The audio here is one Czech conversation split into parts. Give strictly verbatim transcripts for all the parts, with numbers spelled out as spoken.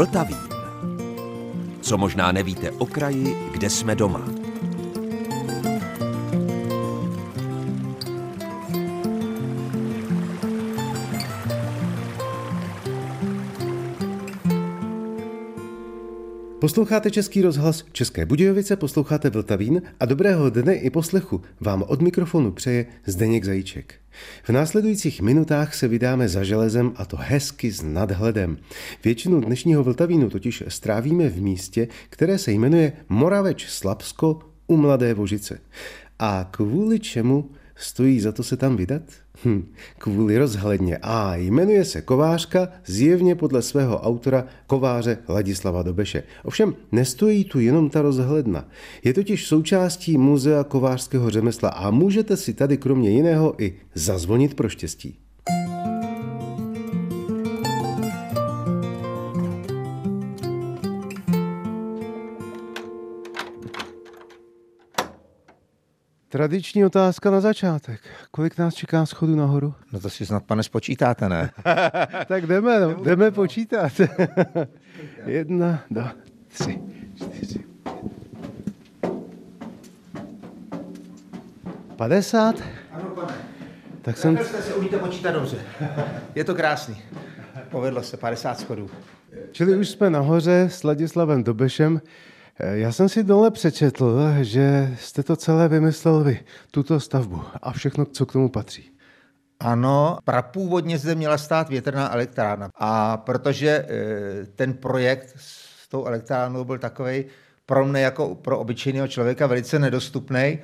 Vltavín. Co možná nevíte o kraji, kde jsme doma. Posloucháte Český rozhlas České Budějovice, posloucháte Vltavín a dobrého dne i poslechu vám od mikrofonu přeje Zdeněk Zajíček. V následujících minutách se vydáme za železem, a to hezky s nadhledem. Většinu dnešního Vltavínu totiž strávíme v místě, které se jmenuje Moraveč Slabsko u Mladé Vožice. A kvůli čemu stojí za to se tam vydat? Hm, kvůli rozhledně. A jmenuje se Kovářka, zjevně podle svého autora kováře Ladislava Dobeše. Ovšem nestojí tu jenom ta rozhledna. Je totiž součástí muzea kovářského řemesla a můžete si tady kromě jiného i zazvonit pro štěstí. Tradiční otázka na začátek. Kolik nás čeká schodu nahoru? No to si snad, pane, spočítáte, ne? Tak jdeme, no, jdeme počítat. Jedna, dva, tři, čtyři. Padesát? Ano, pane. Tak jsem... jste si umíte počítat dobře. Je to krásný. Povedlo se, padesát schodů. Čili už jsme nahoře s Ladislavem Dobešem. Já jsem si dole přečetl, že jste to celé vymyslel vy, tuto stavbu a všechno, co k tomu patří. Ano, prapůvodně zde měla stát větrná elektrárna. A protože ten projekt s tou elektrárnou byl takovej pro mne jako pro obyčejného člověka velice nedostupný,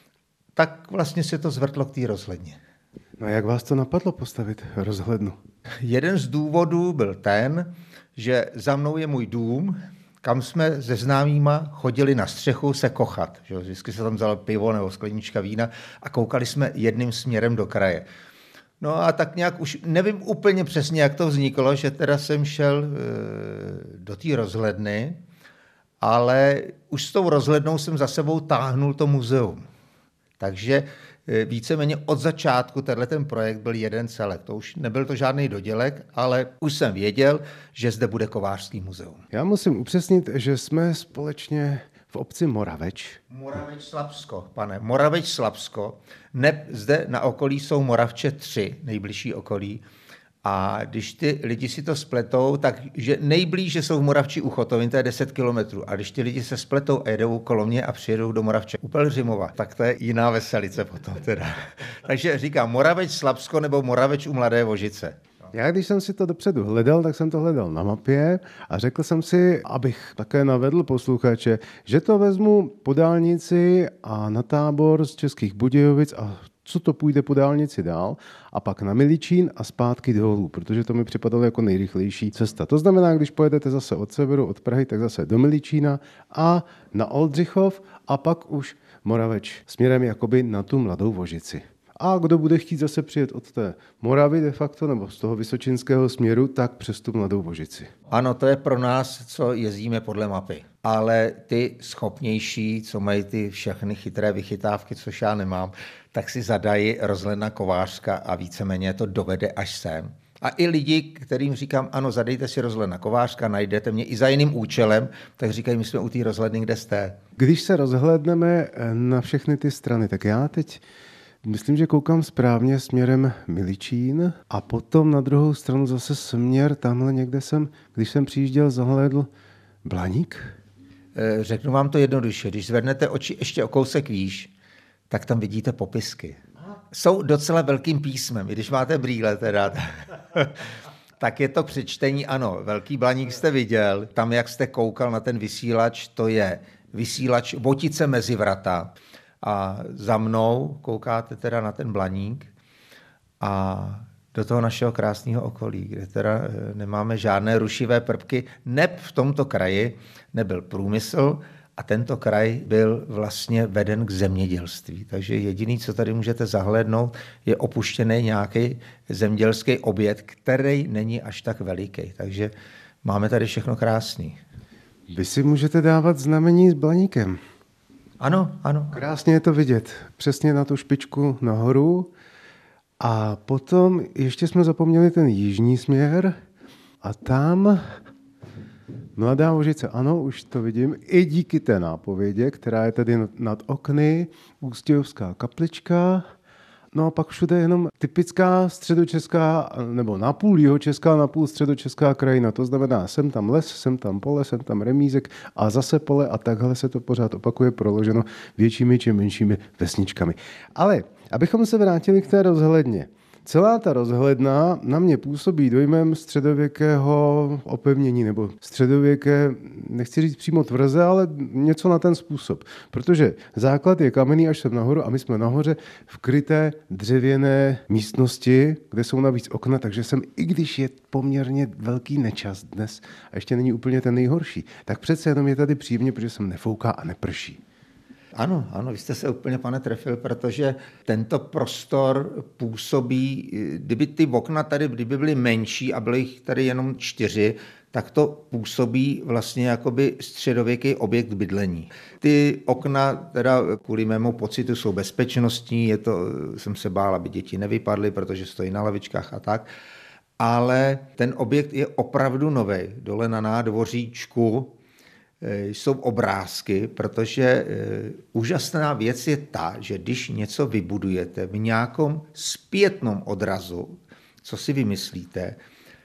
tak vlastně se to zvrtlo k té rozhledně. No a jak vás to napadlo postavit rozhlednu? Jeden z důvodů byl ten, že za mnou je můj dům, kam jsme se známýma chodili na střechu se kochat. Že? Vždycky se tam vzalo pivo nebo sklenička vína a koukali jsme jedným směrem do kraje. No a tak nějak už nevím úplně přesně, jak to vzniklo, že teda jsem šel e, do té rozhledny, ale už s tou rozhlednou jsem za sebou táhnul to muzeum. Takže e, víceméně od začátku tenhle ten projekt byl jeden celek. To už nebyl to žádný dodělek, ale už jsem věděl, že zde bude kovářský muzeum. Já musím upřesnit, že jsme společně v obci Moraveč. Moraveč Slabsko, pane. Moraveč Slabsko. Ne, zde na okolí jsou Moravče tři, nejbližší okolí. A když ty lidi si to spletou, tak že nejblíže jsou v Moravči u Chotovin, to je deset kilometrů. A když ty lidi se spletou a jedou kolem mě a přijedou do Moravče u Pelhřimova, tak to je jiná veselice potom teda. Takže říkám Moraveč Slabsko nebo Moraveč u Mladé Vožice. Já, když jsem si to dopředu hledal, tak jsem to hledal na mapě a řekl jsem si, abych také navedl posluchače, že to vezmu po dálnici a na tábor z Českých Budějovic a co to půjde po dálnici dál a pak na Miličín a zpátky dolů, protože to mi připadalo jako nejrychlejší cesta. To znamená, když pojedete zase od severu, od Prahy, tak zase do Miličína a na Oldřichov a pak už Moraveč směrem jakoby na tu Mladou Vožici. A kdo bude chtít zase přijet od té Moravy de facto, nebo z toho vysočinského směru, tak přes tu Mladou Vožici. Ano, to je pro nás, co jezdíme podle mapy. Ale ty schopnější, co mají ty všechny chytré vychytávky, což já nemám, tak si zadají rozhledna Kovářska a víceméně to dovede až sem. A i lidi, kterým říkám, ano, zadejte si rozhledna Kovářska, najdete mě i za jiným účelem, tak říkají, my jsme u té rozhledny, kde jste. Když se rozhlédneme na všechny ty strany, tak já teď myslím, že koukám správně směrem Miličín a potom na druhou stranu zase směr, tamhle někde jsem, když jsem přijížděl, zahlédl Blaník. Řeknu vám to jednoduše, když zvednete oči ještě o kousek výš, tak tam vidíte popisky. Jsou docela velkým písmem, i když máte brýle teda. Tak je to přečtení, ano, Velký Blaník jste viděl, tam jak jste koukal na ten vysílač, to je vysílač Votice mezi vrata. A za mnou koukáte teda na ten Blaník a do toho našeho krásného okolí, kde teda nemáme žádné rušivé prvky. Neb v tomto kraji nebyl průmysl a tento kraj byl vlastně veden k zemědělství. Takže jediný, co tady můžete zahlédnout, je opuštěný nějaký zemědělský objekt, který není až tak veliký. Takže máme tady všechno krásný. Vy si můžete dávat znamení s Blaníkem. Ano, ano. Krásně je to vidět. Přesně na tu špičku nahoru. A potom ještě jsme zapomněli ten jižní směr a tam Mladá Vožice, ano, už to vidím. I díky té nápovědě, která je tady nad okny, Ústějovská kaplička. No a pak všude jenom typická středočeská, nebo napůl jihočeská, napůl středočeská krajina. To znamená, sem tam les, sem tam pole, sem tam remízek a zase pole a takhle se to pořád opakuje, proloženo většími či menšími vesničkami. Ale abychom se vrátili k té rozhledně. Celá ta rozhledna na mě působí dojmem středověkého opevnění nebo středověké, nechci říct přímo tvrze, ale něco na ten způsob. Protože základ je kamenný až sem nahoru a my jsme nahoře v kryté dřevěné místnosti, kde jsou navíc okna, takže jsem, i když je poměrně velký nečas dnes a ještě není úplně ten nejhorší, tak přece jenom je tady příjemně, protože sem nefouká a neprší. Ano, ano, vy jste se úplně, pane, trefil, protože tento prostor působí, kdyby ty okna tady kdyby byly menší a byly jich tady jenom čtyři, tak to působí vlastně jakoby středověký objekt bydlení. Ty okna teda kvůli mému pocitu jsou bezpečnostní, je to, jsem se bál, aby děti nevypadly, protože stojí na lavičkách a tak, ale ten objekt je opravdu nový. Dole na nádvoříčku jsou obrázky, protože úžasná věc je ta, že když něco vybudujete v nějakom zpětnom odrazu, co si vymyslíte,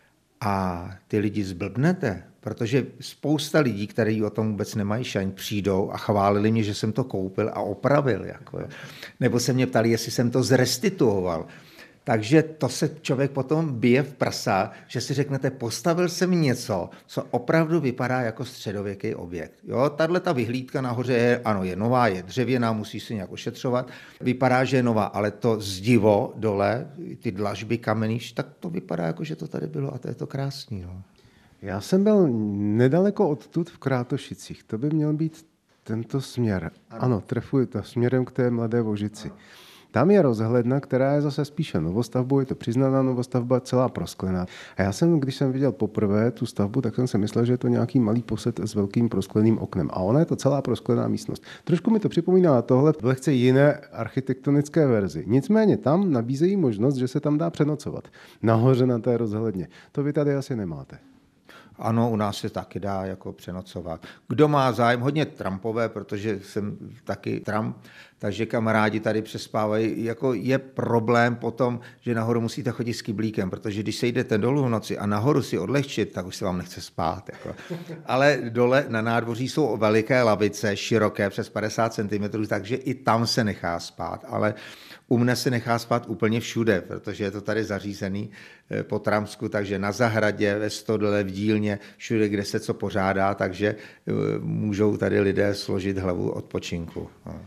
a ty lidi zblbnete, protože spousta lidí, kteří o tom vůbec nemají šaň, přijdou a chválili mě, že jsem to koupil a opravil. Jako, nebo se mě ptali, jestli jsem to zrestituoval. Takže to se člověk potom bije v prsa, že si řeknete, postavil jsem něco, co opravdu vypadá jako středověký objekt. Jo, tahle ta vyhlídka nahoře je, ano, je nová, je dřevěná, musí se nějak ošetřovat. Vypadá, že je nová, ale to zdivo dole, ty dlažby kamenný, tak to vypadá jako, že to tady bylo a to je to krásný. No. Já jsem byl nedaleko odtud v Krátošicích. To by měl být tento směr. Ano, ano trefuji to směrem k té Mladé Vožici. Ano. Tam je rozhledna, která je zase spíše novostavbou, je to přiznaná novostavba, celá prosklená. A já jsem, když jsem viděl poprvé tu stavbu, tak jsem si myslel, že je to nějaký malý posed s velkým proskleným oknem. A ona je to celá prosklená místnost. Trošku mi to připomíná tohle v lehce jiné architektonické verzi. Nicméně tam nabízejí možnost, že se tam dá přenocovat. Nahoře na té rozhledně. To vy tady asi nemáte. Ano, u nás se taky dá jako přenocovat. Kdo má zájem, hodně trampové, protože jsem taky Trump, takže kamarádi tady přespávají. Jako je problém potom, že nahoru musíte chodit s kyblíkem, protože když se jdete dolů v noci a nahoru si odlehčit, tak už se vám nechce spát. Jako. Ale dole na nádvoří jsou veliké lavice, široké, přes padesát centimetrů, takže i tam se nechá spát. Ale u mne se nechá spát úplně všude, protože je to tady zařízený po Tramsku, takže na zahradě, ve stodole, v dílně, všude, kde se co pořádá, takže můžou tady lidé složit hlavu odpočinku.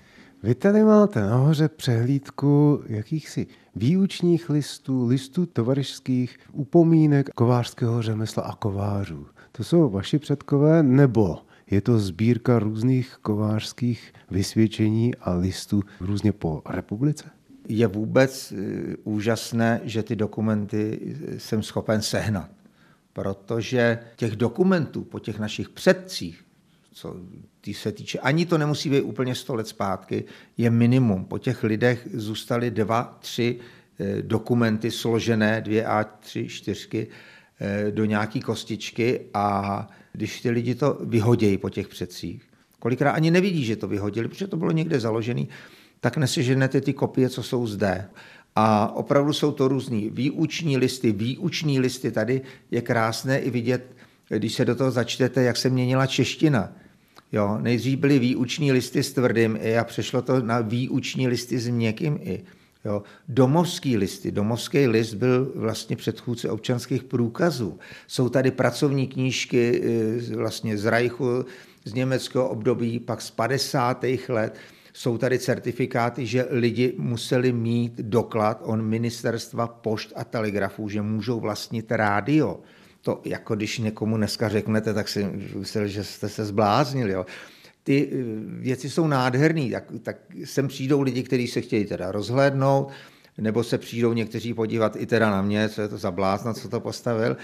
Vy tady máte nahoře přehlídku jakýchsi výučních listů, listů tovaryšských, upomínek kovářského řemesla a kovářů. To jsou vaši předkové, nebo je to sbírka různých kovářských vysvědčení a listů různě po republice? Je vůbec úžasné, že ty dokumenty jsem schopen sehnat, protože těch dokumentů po těch našich předcích, co ty se týče, ani to nemusí být úplně sto let zpátky, je minimum. Po těch lidech zůstaly dva, tři dokumenty složené, dvě A tři, čtyřky do nějaký kostičky a když ty lidi to vyhodějí po těch předcích, kolikrát ani nevidí, že to vyhodili, protože to bylo někde založené, tak neseženete ty kopie, co jsou zde. A opravdu jsou to různý výuční listy. Výuční listy tady je krásné i vidět, když se do toho začtete, jak se měnila čeština. Jo, nejdřív byly výuční listy s tvrdým i a přešlo to na výuční listy s měkkým i. Jo, domovský listy. Domovský list byl vlastně předchůdce občanských průkazů. Jsou tady pracovní knížky vlastně z Reichu, z německého období, pak z padesátých let. Jsou tady certifikáty, že lidi museli mít doklad od ministerstva pošt a telegrafů, že můžou vlastnit rádio. To jako když někomu dneska řeknete, tak si mysleli, že jste se zbláznili. Jo. Ty věci jsou nádherný, tak, tak sem přijdou lidi, kteří se chtějí teda rozhlédnout, nebo se přijdou někteří podívat i teda na mě, co je to za blázna, co to postavil.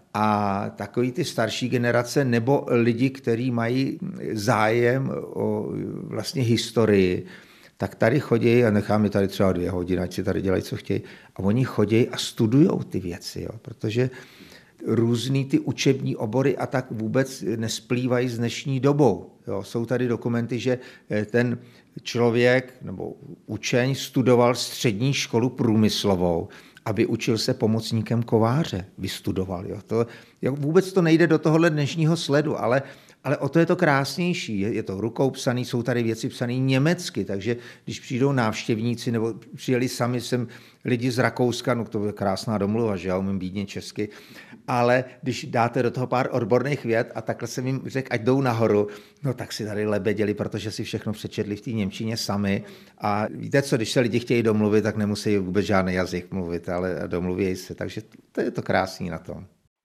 A takový ty starší generace nebo lidi, kteří mají zájem o vlastně historii, tak tady chodí a necháme tady třeba dvě hodiny, ať si tady dělají, co chtějí. A oni chodí a studují ty věci, jo, protože různý ty učební obory a tak vůbec nesplývají s dnešní dobou. Jo, jsou tady dokumenty, že ten člověk nebo učeň studoval střední školu průmyslovou, aby učil se pomocníkem kováře, vystudoval. Jo. To, jo, vůbec to nejde do tohohle dnešního sledu, ale, ale o to je to krásnější. Je, je to rukou psaný, jsou tady věci psané německy, takže když přijdou návštěvníci, nebo přijeli sami sem lidi z Rakouska, no to je krásná domluva, že já umím bídně česky, ale když dáte do toho pár odborných vět a takhle jsem jim řekl, ať jdou nahoru, no tak si tady lebeděli, protože si všechno přečetli v té němčině sami. A víte co, když se lidi chtějí domluvit, tak nemusí vůbec žádný jazyk mluvit, ale domluví se. Takže to je to krásný na tom.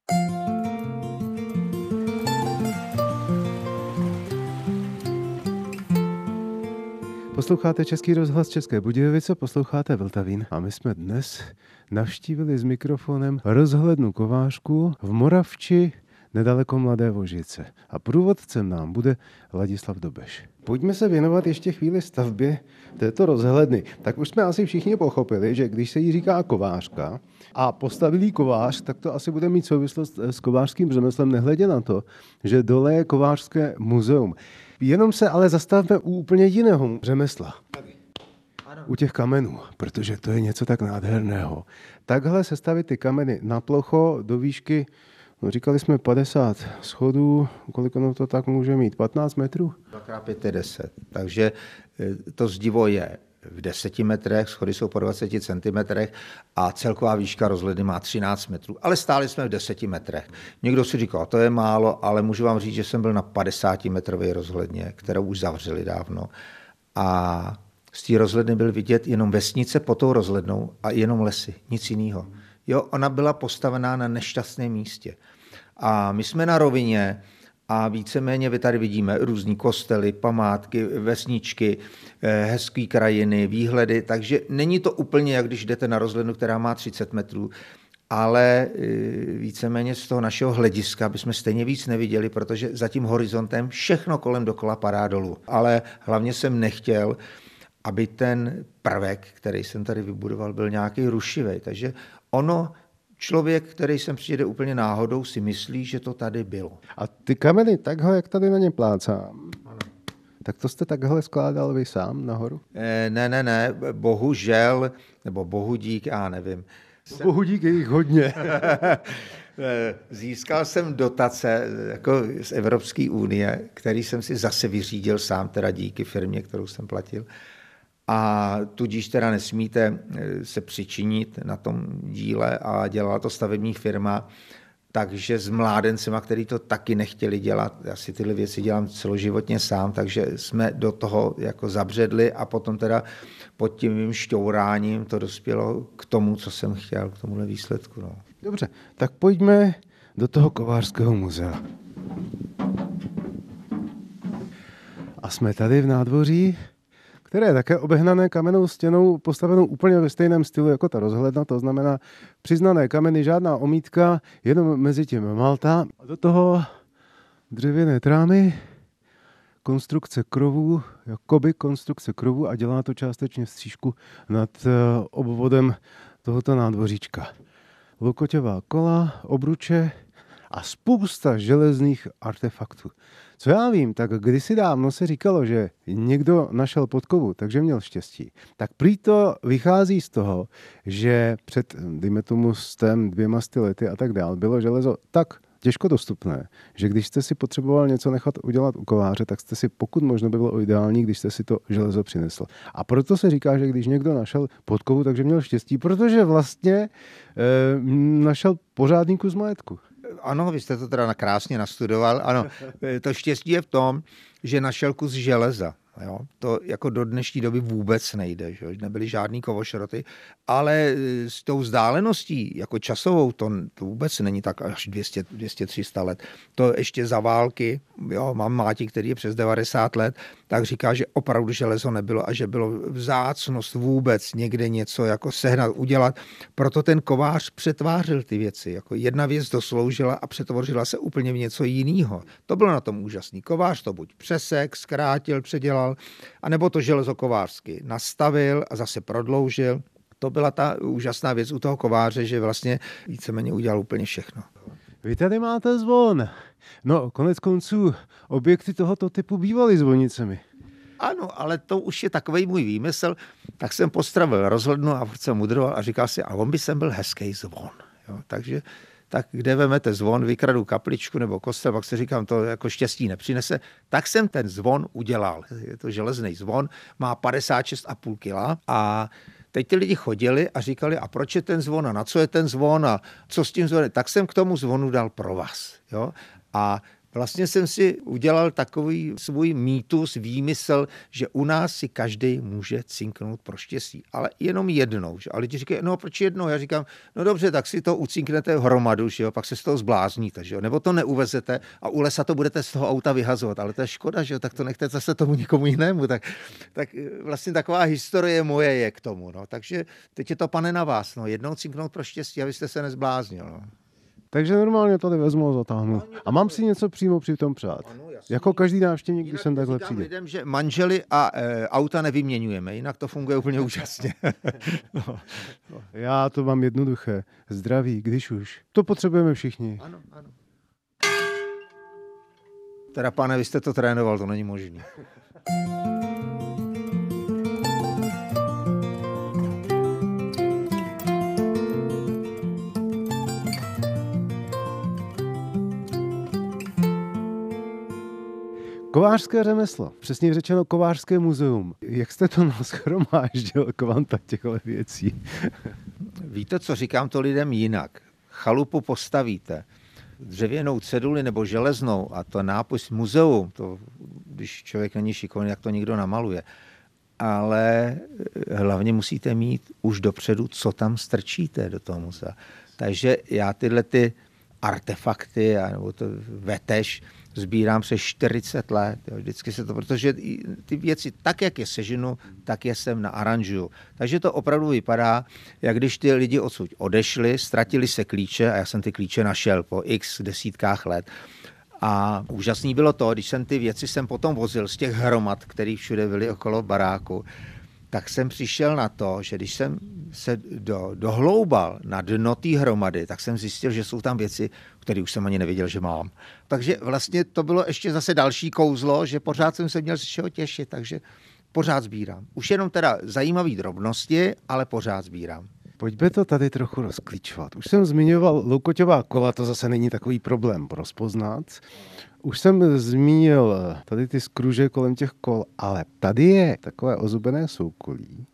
Posloucháte Český rozhlas České Budějovice, posloucháte Vltavín a my jsme dnes navštívili s mikrofonem rozhlednu kovářku v Moravči nedaleko Mladé Vožice. A průvodcem nám bude Ladislav Dobeš. Pojďme se věnovat ještě chvíli stavbě této rozhledny. Tak už jsme asi všichni pochopili, že když se jí říká kovářka a postavilý kovář, tak to asi bude mít souvislost s kovářským řemeslem, nehledě na to, že dole je kovářské muzeum. Jenom se ale zastavme u úplně jiného řemesla. U těch kamenů, protože to je něco tak nádherného. Takhle sestavit ty kameny na plocho do výšky, no říkali jsme padesát schodů, kolik ono to tak může mít, patnáct metrů? dva krát pět je deset, takže to zdivo je v deseti metrech, schody jsou po dvaceti centimetrech a celková výška rozhledny má třináct metrů, ale stáli jsme v deseti metrech. Někdo si říkal, to je málo, ale můžu vám říct, že jsem byl na padesátimetrové rozhledně, kterou už zavřeli dávno. A z té rozhledny byl vidět jenom vesnice pod tou rozhlednou a jenom lesy, nic jiného. Jo, ona byla postavená na nešťastném místě. A my jsme na rovině a víceméně vy tady vidíme různý kostely, památky, vesničky, hezký krajiny, výhledy, takže není to úplně, jak když jdete na rozhlednu, která má třicet metrů, ale víceméně z toho našeho hlediska bychom stejně víc neviděli, protože za tím horizontem všechno kolem dokola padá dolů. Ale hlavně jsem nechtěl, aby ten prvek, který jsem tady vybudoval, byl nějaký rušivý. Takže ono, člověk, který sem přijde úplně náhodou, si myslí, že to tady bylo. A ty kameny, takhle, jak tady na ně plácám, ano. Tak to jste takhle skládal vy sám nahoru? E, ne, ne, ne, bohužel, nebo bohu dík, já nevím. Bohu dík je jich hodně. Získal jsem dotace jako z Evropské unie, který jsem si zase vyřídil sám, teda díky firmě, kterou jsem platil. A tudíž teda nesmíte se přičinit na tom díle a dělala to stavební firma, takže s mládencema, který to taky nechtěli dělat, já si tyhle věci dělám celoživotně sám, takže jsme do toho jako zabředli a potom teda pod tím mým šťouráním to dospělo k tomu, co jsem chtěl, k tomuhle výsledku. No. Dobře, tak pojďme do toho kovářského muzea. A jsme tady v nádvoří, které je také obehnané kamennou stěnou, postavenou úplně ve stejném stylu jako ta rozhledna, to znamená přiznané kameny, žádná omítka, jenom mezi tím malta. A do toho dřevěné trámy, konstrukce krovů, jakoby konstrukce krovů a dělá to částečně střížku nad obvodem tohoto nádvoříčka. Lokoťová kola, obruče a spousta železných artefaktů. Co já vím, tak kdysi dávno se říkalo, že někdo našel podkovu, takže měl štěstí. Tak prý to vychází z toho, že před, dejme tomu, stem, dvěma sty lety a tak dál, bylo železo tak těžko dostupné, že když jste si potřeboval něco nechat udělat u kováře, tak jste si, pokud možno by bylo ideální, když jste si to železo přinesl. A proto se říká, že když někdo našel podkovu, takže měl štěstí, protože vlastně e, našel pořádný kus majetku. Ano, vy jste to teda krásně nastudoval. Ano, to štěstí je v tom, že našel kus železa. Jo? To jako do dnešní doby vůbec nejde, že? Nebyly žádný kovošroty, ale s tou vzdáleností jako časovou to, to vůbec není tak až dvě stě, dvě stě tři sta let. To ještě za války, jo, mám máti, který je přes devadesát let, tak říká, že opravdu železo nebylo a že bylo vzácnost vůbec někde něco jako sehnat, udělat. Proto ten kovář přetvářil ty věci. Jako jedna věc dosloužila a přetvořila se úplně v něco jiného. To bylo na tom úžasný. Kovář to buď přesek, zkrátil, předělal, anebo to železo kovářsky nastavil a zase prodloužil. To byla ta úžasná věc u toho kováře, že vlastně víceméně udělal úplně všechno. Vy tady máte zvon. No, konec konců, objekty tohoto typu bývaly zvonicemi. Ano, ale to už je takovej můj výmysl. Tak jsem postravil rozhlednu a jsem mudroval a říkal si, a on by sem byl hezký zvon. Jo, takže tak kde vemete zvon, vykradu kapličku nebo kostel, pak se říkám, to jako štěstí nepřinese. Tak jsem ten zvon udělal. Je to železný zvon, má padesát šest a půl kila a teď ty lidi chodili a říkali, a proč je ten zvon a na co je ten zvon a co s tím zvonem. Tak jsem k tomu zvonu dal provaz. Jo? A vlastně jsem si udělal takový svůj mýtus, výmysl, že u nás si každý může cinknout pro štěstí, ale jenom jednou. Že? A lidi říkají, no proč jednou? Já říkám, no dobře, tak si to ucinknete hromadu, že jo? Pak se z toho zblázníte, že jo? Nebo to neuvezete a u lesa to budete z toho auta vyhazovat, ale to je škoda, že jo? Tak to nechte zase tomu někomu jinému. Tak, tak vlastně taková historie moje je k tomu. No. Takže teď je to, pane, na vás. No. Jednou cinknout pro štěstí, abyste se nezbláznil. No. Takže normálně tady vezmu a zatáhnu. A mám si něco přímo při tom přát. Ano, jako každý návštěvník, když sem takhle přijde. Lidem, že manželi a e, auta nevyměňujeme, jinak to funguje úplně úžasně. no. Já to mám jednoduché. Zdraví, když už. To potřebujeme všichni. Ano, ano. Teda, pane, vy jste to trénoval, to není možné. Kovářské řemeslo, přesně řečeno kovářské muzeum. Jak jste to nashromáždil, kvanta těchto věcí? Víte, co říkám to lidem jinak. Chalupu postavíte, dřevěnou ceduli nebo železnou a to nápis muzeum, to, když člověk není šikovný, jak to nikdo namaluje. Ale hlavně musíte mít už dopředu, co tam strčíte do toho muzea. Takže já tyhle ty artefakty, nebo to veteš, sbírám přes čtyřicet let. Jo. Vždycky se to, protože ty věci, tak jak je seženu, tak je sem naaranžuju. Takže to opravdu vypadá, jak když ty lidi odsud odešli, ztratili se klíče a já jsem ty klíče našel po x desítkách let. A úžasný bylo to, když jsem ty věci sem potom vozil z těch hromad, které všude byly okolo baráku, tak jsem přišel na to, že když jsem se do, dohloubal na dno té hromady, tak jsem zjistil, že jsou tam věci, které už jsem ani nevěděl, že mám. Takže vlastně to bylo ještě zase další kouzlo, že pořád jsem se měl z čeho těšit, takže pořád sbírám. Už jenom teda zajímavé drobnosti, ale pořád sbírám. Pojďme to tady trochu rozklíčovat. Už jsem zmiňoval loukoťová kola, to zase není takový problém rozpoznat. Už jsem zmínil tady ty skruže kolem těch kol, ale tady je takové ozubené soukolí.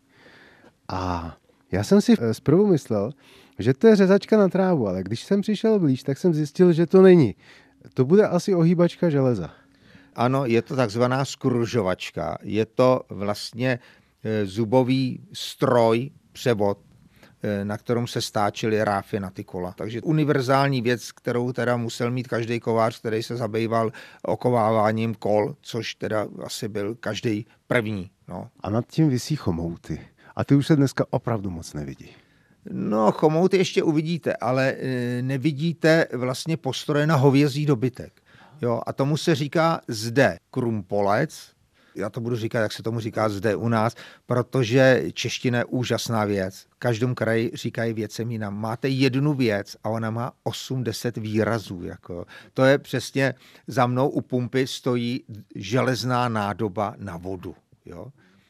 A já jsem si zprvu myslel, že to je řezačka na trávu, ale když jsem přišel blíž, tak jsem zjistil, že to není. To bude asi ohýbačka železa. Ano, je to takzvaná skružovačka. Je to vlastně zubový stroj, převod, na kterém se stáčely ráfy na ty kola. Takže univerzální věc, kterou teda musel mít každý kovář, který se zabýval okováváním kol, což teda asi byl každý první. No. A nad tím visí chomouty. A ty už se dneska opravdu moc nevidí. No, chomouty ještě uvidíte, ale nevidíte vlastně postroje na hovězí dobytek. Jo, a tomu se říká zde krumpolec. Já to budu říkat, jak se tomu říká zde u nás, protože čeština je úžasná věc. V každém kraji říkají věcem jinam. Máte jednu věc a ona má osm deset výrazů. Jako. To je přesně, za mnou u pumpy stojí železná nádoba na vodu. Jo?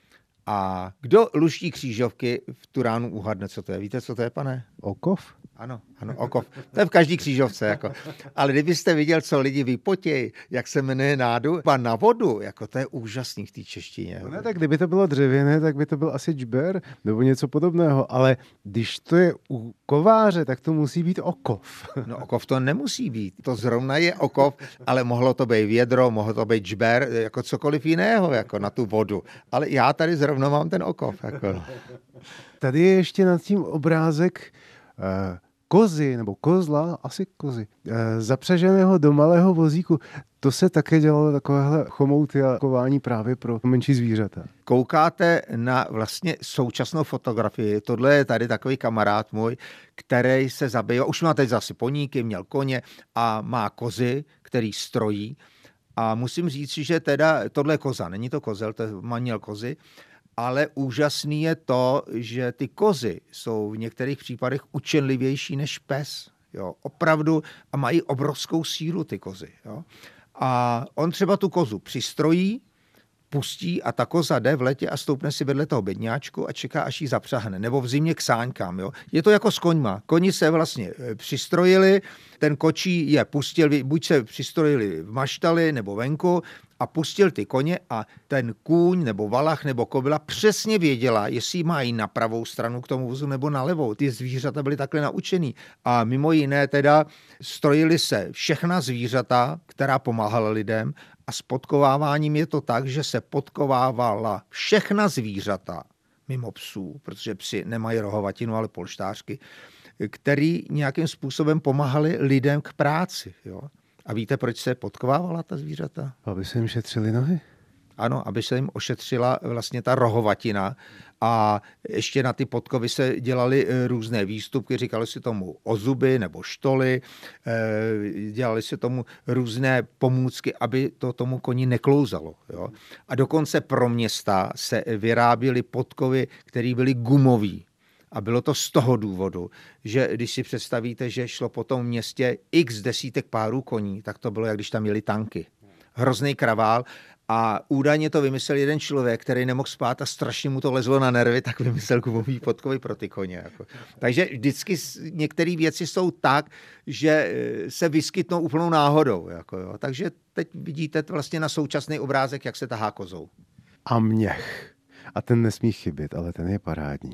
A kdo luští křížovky v tu ránu uhadne, co to je? Víte, co to je, pane? Okov? Ano, ano, okov. To je v každý křížovce. Jako. Ale kdybyste viděl, co lidi vypotějí, jak se jmenuje nádoba na vodu, jako to je úžasný v té češtině. No ne, tak kdyby to bylo dřevěné, tak by to byl asi džber nebo něco podobného, ale když to je u kováře, tak to musí být okov. No okov to nemusí být. To zrovna je okov, ale mohlo to být vědro, mohlo to být džber, jako cokoliv jiného, jako na tu vodu. Ale já tady zrovna mám ten okov. Jako. Tady je ještě nad tím obrázek uh, kozy, nebo kozla, asi kozy, e, zapřeženého do malého vozíku. To se také dělalo takovéhle chomouty a kování právě pro menší zvířata. Koukáte na vlastně současnou fotografii. Tohle je tady takový kamarád můj, který se zabýval, už má teď zase poníky, měl koně a má kozy, který strojí. A musím říct, že teda tohle je koza, není to kozel, to je maněl kozy. Ale úžasný je to, že ty kozy jsou v některých případech učenlivější než pes. Jo, opravdu a mají obrovskou sílu ty kozy. Jo. A on třeba tu kozu přistrojí, pustí a ta koza jde v letě a stoupne si vedle toho bedňáčku a čeká, až jí zapřahne. Nebo v zimě k sáňkám. Jo. Je to jako s koňma. Koni se vlastně přistrojili, ten kočí je pustil, buď se přistrojili v maštali nebo venku a pustil ty koně a ten kůň nebo valach nebo kobila přesně věděla, jestli má jít na pravou stranu k tomu vozu nebo na levou. Ty zvířata byly takhle naučený. A mimo jiné teda strojili se všechna zvířata, která pomáhala lidem, a s podkováváním je to tak, že se podkovávala všechna zvířata, mimo psů, protože psi nemají rohovatinu, ale polštářky, který nějakým způsobem pomáhali lidem k práci. Jo. A víte, proč se podkovávala ta zvířata? Aby se jim šetřili nohy? Ano, aby se jim ošetřila vlastně ta rohovatina a ještě na ty podkovy se dělaly různé výstupky, říkali si tomu ozuby nebo štoly, dělali se tomu různé pomůcky, aby to tomu koni neklouzalo. Jo? A dokonce pro města se vyráběly podkovy, které byly gumový. A bylo to z toho důvodu, že když si představíte, že šlo po tom městě x desítek párů koní, tak to bylo, jak když tam jeli tanky. Hrozný kravál. A údajně to vymyslel jeden člověk, který nemohl spát a strašně mu to lezlo na nervy, tak vymyslel gumový podkovy pro ty koně. Jako. Takže vždycky některé věci jsou tak, že se vyskytnou úplnou náhodou. Jako, jo. Takže teď vidíte vlastně na současný obrázek, jak se tahá kozou. A měch. A ten nesmí chybět, ale ten je parádní.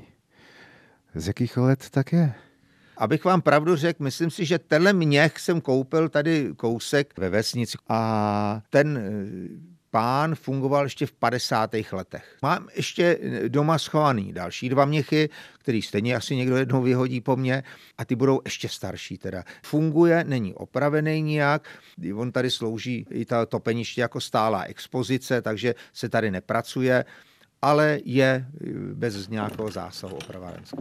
Z jakých let tak je? Abych vám pravdu řekl, myslím si, že tenhle měch jsem koupil tady kousek ve vesnici a ten pán fungoval ještě v padesátých letech. Mám ještě doma schovaný další dva měchy, který stejně asi někdo jednou vyhodí po mně a ty budou ještě starší teda. Funguje, není opravený nijak, on tady slouží i ta topeniště jako stálá expozice, takže se tady nepracuje, ale je bez nějakého zásahu opravárenského.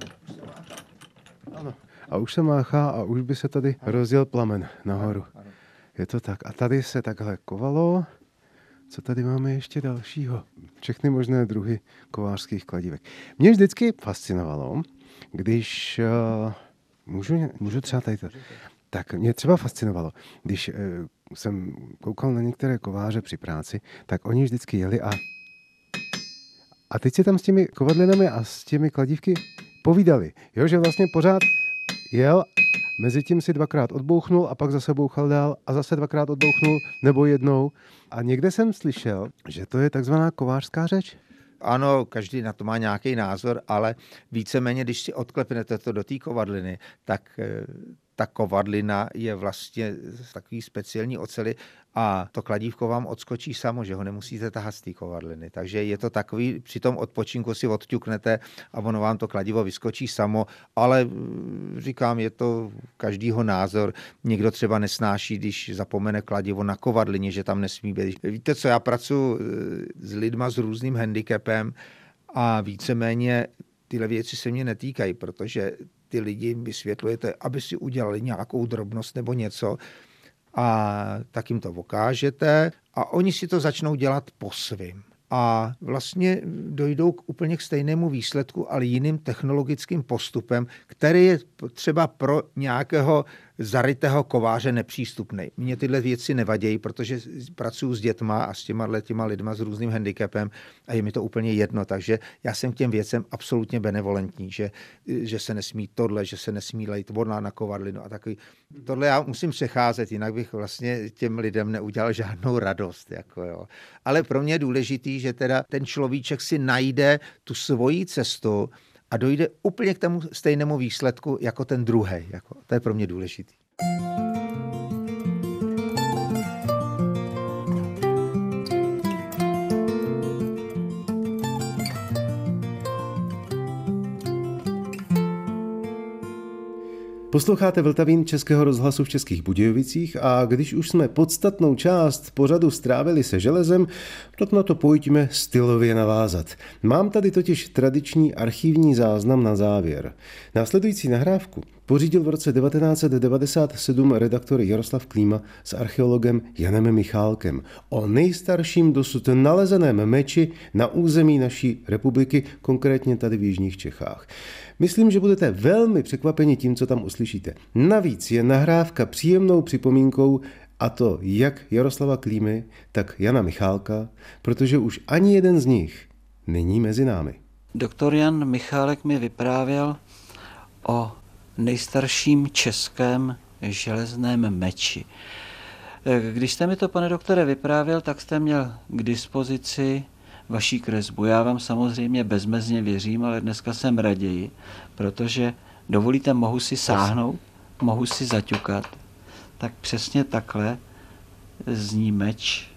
Ano. A už se máchá a už by se tady rozjel plamen nahoru. Ano, ano. Je to tak. A tady se takhle kovalo. Co tady máme ještě dalšího? Všechny možné druhy kovářských kladívek. Mě vždycky fascinovalo, když... Uh, můžu, můžu třeba tady to... Tak mě třeba fascinovalo, když uh, jsem koukal na některé kováře při práci, tak oni vždycky jeli a... A teď si tam s těmi kovadlinami a s těmi kladívky povídali. Jo, že vlastně pořád jel, mezi tím si dvakrát odbouchnul a pak zase bouchal dál a zase dvakrát odbouchnul nebo jednou. A někde jsem slyšel, že to je takzvaná kovářská řeč. Ano, každý na to má nějaký názor, ale víceméně, když si odklepnete to do té kovadliny, tak ta kovadlina je vlastně takový speciální oceli a to kladívko vám odskočí samo, že ho nemusíte tahat z té kovadliny. Takže je to takový, při tom odpočinku si odťuknete a ono vám to kladivo vyskočí samo, ale říkám, je to každýho názor. Někdo třeba nesnáší, když zapomene kladivo na kovadlině, že tam nesmí být. Víte co, já pracuji s lidma s různým handicapem a víceméně tyhle věci se mě netýkají, protože ty lidi jim vysvětlujete, aby si udělali nějakou drobnost nebo něco a tak jim to ukážete a oni si to začnou dělat po svým. A vlastně dojdou k úplně k stejnému výsledku, ale jiným technologickým postupem, který je třeba pro nějakého zarytého kováře nepřístupný. Mně tyhle věci nevadějí, protože pracuji s dětma a s těma, těma lidma s různým handicapem a je mi to úplně jedno, takže já jsem k těm věcem absolutně benevolentní, že, že se nesmí tohle, že se nesmí lejt voda na kovadlinu a takový. Tohle já musím přecházet, jinak bych vlastně těm lidem neudělal žádnou radost. Jako jo. Ale pro mě je důležitý, že teda ten človíček si najde tu svoji cestu a dojde úplně k tomu stejnému výsledku jako ten druhý. Jako, to je pro mě důležitý. Posloucháte Vltavín Českého rozhlasu v Českých Budějovicích a když už jsme podstatnou část pořadu strávili se železem, tak na to pojďme stylově navázat. Mám tady totiž tradiční archivní záznam na závěr. Následující nahrávku pořídil v roce devatenáct set devadesát sedm redaktor Jaroslav Klíma s archeologem Janem Michálkem o nejstarším dosud nalezeném meči na území naší republiky, konkrétně tady v jižních Čechách. Myslím, že budete velmi překvapeni tím, co tam uslyšíte. Navíc je nahrávka příjemnou připomínkou, a to jak Jaroslava Klímy, tak Jana Michálka, protože už ani jeden z nich není mezi námi. Doktor Jan Michálek mi vyprávěl o nejstarším českém železném meči. Když jste mi to, pane doktore, vyprávěl, tak jste měl k dispozici vaší kresbu. Já vám samozřejmě bezmezně věřím, ale dneska jsem raději, protože dovolíte, mohu si sáhnout, mohu si zaťukat. Tak přesně takhle zní meč,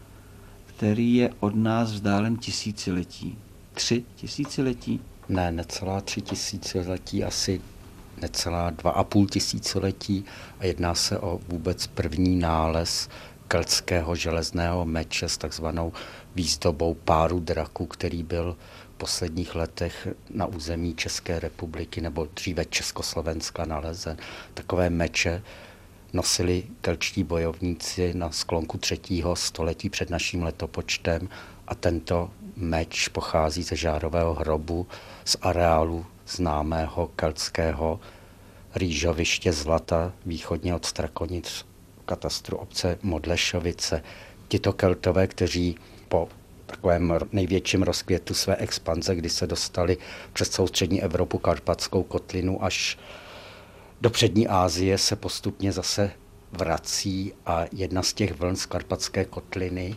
který je od nás vzdálen tisíciletí. Tři tisíciletí? Ne, necelá tři tisíciletí, asi necelá dva a půl tisíciletí a jedná se o vůbec první nález keltského železného meče s takzvanou výzdobou páru draku, který byl v posledních letech na území České republiky nebo dříve Československa nalezen. Takové meče nosili keltští bojovníci na sklonku třetího století před naším letopočtem a tento meč pochází ze Žárového hrobu z areálu známého keltského rýžoviště Zlata východně od Strakonic, katastru obce Modlešovice. Tito Keltové, kteří po takovém největším rozkvětu své expanze, kdy se dostali přes celou střední Evropu, Karpatskou kotlinu až do přední Asie, se postupně zase vrací a jedna z těch vln z Karpatské kotliny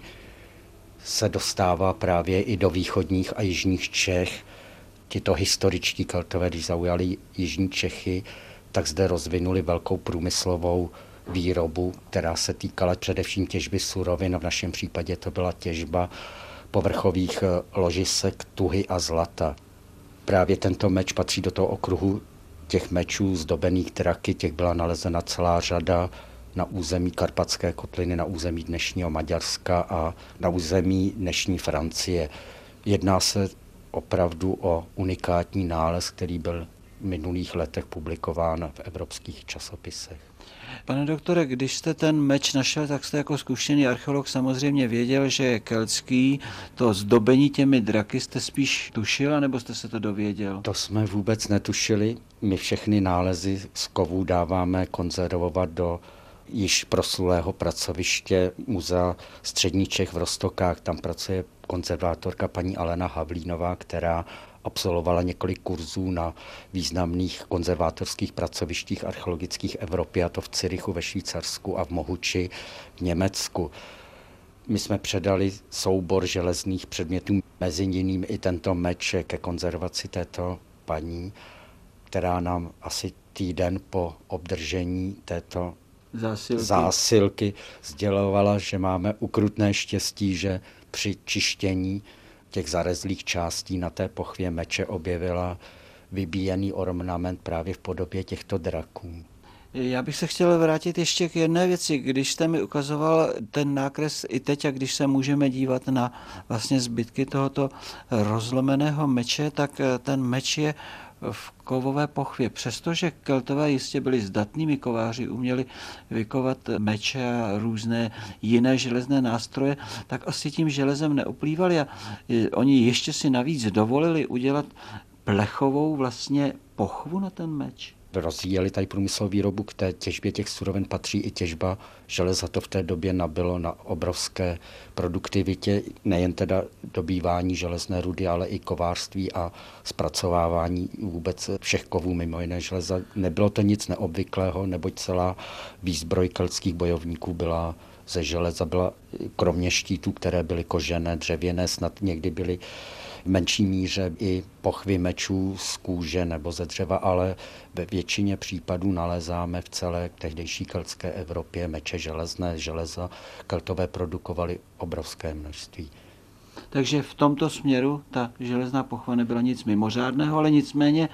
se dostává právě i do východních a jižních Čech. Tito historičtí Keltové, když zaujali jižní Čechy, tak zde rozvinuli velkou průmyslovou výrobu, která se týkala především těžby surovin. V našem případě to byla těžba povrchových ložisek tuhy a zlata. Právě tento meč patří do toho okruhu těch mečů zdobených draky, těch byla nalezena celá řada na území Karpatské kotliny, na území dnešního Maďarska a na území dnešní Francie. Jedná se opravdu o unikátní nález, který byl v minulých letech publikován v evropských časopisech. Pane doktore, když jste ten meč našel, tak jste jako zkušený archeolog samozřejmě věděl, že je keltský. To zdobení těmi draky jste spíš tušil, anebo jste se to dověděl? To jsme vůbec netušili. My všechny nálezy z kovů dáváme konzervovat do již proslulého pracoviště Muzea středních Čech v Roztokách. Tam pracuje konzervátorka paní Alena Havlínová, která absolvovala několik kurzů na významných konzervátorských pracovištích archeologických Evropy, a to v Curychu ve Švýcarsku a v Mohuči v Německu. My jsme předali soubor železných předmětů, mezi jiným i tento meč, ke konzervaci této paní, která nám asi týden po obdržení této zásilky, zásilky sdělovala, že máme ukrutné štěstí, že při čištění těch zarezlých částí na té pochvě meče objevila vybíjený ornament právě v podobě těchto draků. Já bych se chtěl vrátit ještě k jedné věci. Když jste mi ukazoval ten nákres i teď, a když se můžeme dívat na vlastně zbytky tohoto rozlomeného meče, tak ten meč je v kovové pochvě. Přestože Keltové jistě byli zdatnými kováři, uměli vykovat meče a různé jiné železné nástroje, tak asi tím železem neoplývali a oni ještě si navíc dovolili udělat plechovou vlastně pochvu na ten meč. Rozvíjeli tady průmyslovou výrobu, k té těžbě těch surovin patří i těžba železa. To v té době nabylo na obrovské produktivitě, nejen teda dobývání železné rudy, ale i kovářství a zpracovávání vůbec všech kovů, mimo jiné železa. Nebylo to nic neobvyklého, neboť celá výzbroj keltských bojovníků byla ze železa, byla kromě štítů, které byly kožené, dřevěné, snad někdy byly v menší míře i pochvy mečů z kůže nebo ze dřeva, ale ve většině případů nalézáme v celé tehdejší keltské Evropě meče železné, železa. Keltové produkovali obrovské množství. Takže v tomto směru ta železná pochva nebyla nic mimořádného, ale nicméně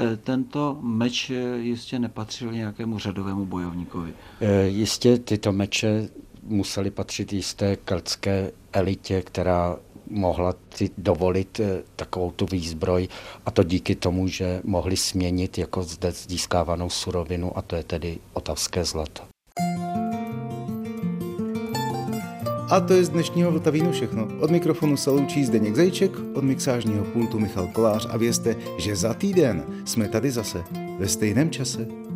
tento meč jistě nepatřil nějakému řadovému bojovníkovi. Jistě tyto meče musely patřit jisté keltské elitě, která mohla si dovolit takovou tu výzbroj, a to díky tomu, že mohli směnit jako zde získávanou surovinu, a to je tedy otavské zlato. A to je z dnešního Vltavínu všechno. Od mikrofonu se loučí Zdeněk Zajíček, od mixážního pultu Michal Kolář a vězte, že za týden jsme tady zase ve stejném čase.